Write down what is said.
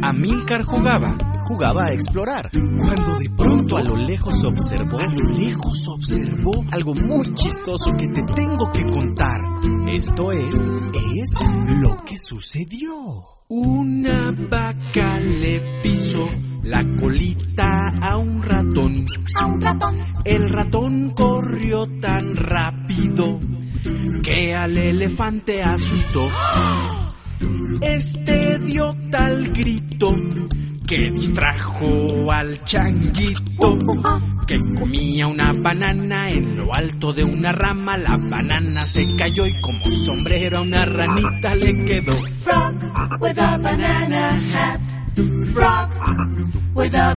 Amílcar jugaba a explorar, cuando de pronto a lo lejos observó algo muy chistoso que te tengo que contar. Esto es lo que sucedió. Una vaca le pisó la colita a un ratón. El ratón corrió tan rápido que al elefante asustó. Este dio tal grito que distrajo al changuito, que comía una banana en lo alto de una rama. La banana se cayó y como sombrero a una ranita le quedó. Frog with a banana hat. Frog with a